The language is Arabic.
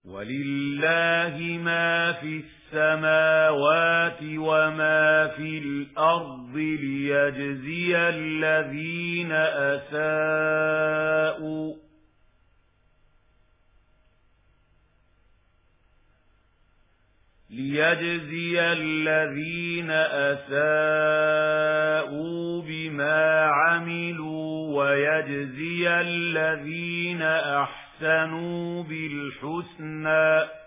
وَلِلَّهِ مَا فِي السَّمَاوَاتِ وَمَا فِي الْأَرْضِ لِيَجْزِيَ الَّذِينَ أَسَاءُوا بِمَا عَمِلُوا وَيَجْزِيَ الَّذِينَ أَحْسَنُوا بِالْحُسْنَى